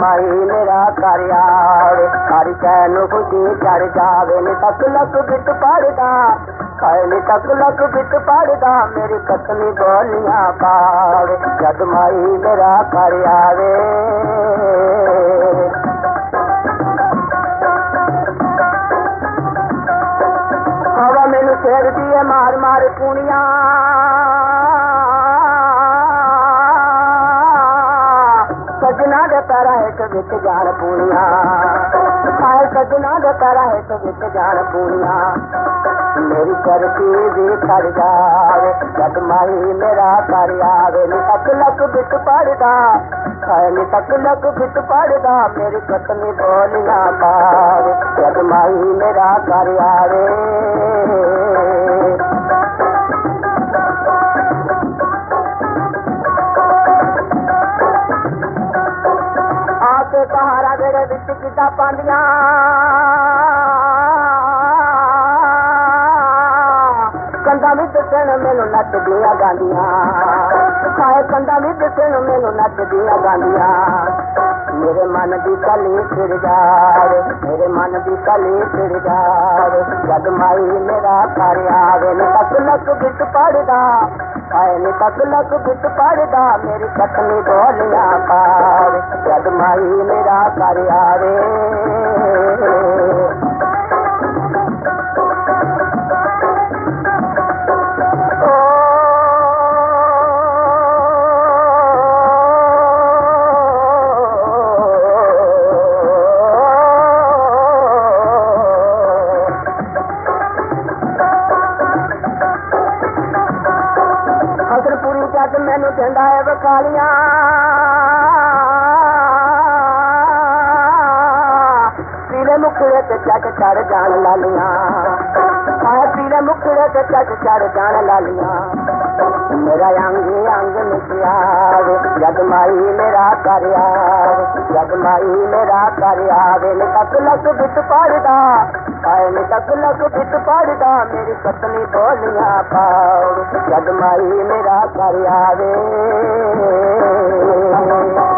माई मेरा कर आवे हर शैन खुशी चढ़ जावे नी तक लक बिच पड़दा नी तक लक बिच पड़दा मेरी कतनी बोलियां पावे जद माई मेरा कर आवे हवा मैनू फेर दी है मार मार पूनिया सजना दे पैरा हेठ विच जान पूनिया सजना दे पैरा हेठ विच जान पूनिया मेरी चरती भी खड़ जावे जद माई मेरा कर आवे नी तक लक बिच पड़दा नी तक लक बिच पड़दा मेरी कतनी बोलियां पावे जद माई मेरा कर आवे आके सहारा मेरे विच किदा पांदियां कंधा भी दसन मैनू नचदियां गांदियां कंधा भी दसन मैनू नचदियां गांदियां मेरे मन की कली फिर जावे मेरे मन की कली फिर जावे जद माई मेरा कर आवे नी तक लक बिच पड़दा नी तक लक बिच पड़दा मेरी कतनी बोलियां पावे जद माई मेरा कर आवे मैनू कहंदा है बकालियां पीले मुखड़े ते चट चढ़ जान लालियां पीले मुखड़े ते चट चढ़ जान लालियां मेरा अंग अंग निकलावे जद माई मेरा कर आवे जद माई मेरा कर आवे नी तक लक बिच पड़दा नी तक लक बिच पड़दा मेरी कतनी बोलियां पावे जद माई मेरा कर आवे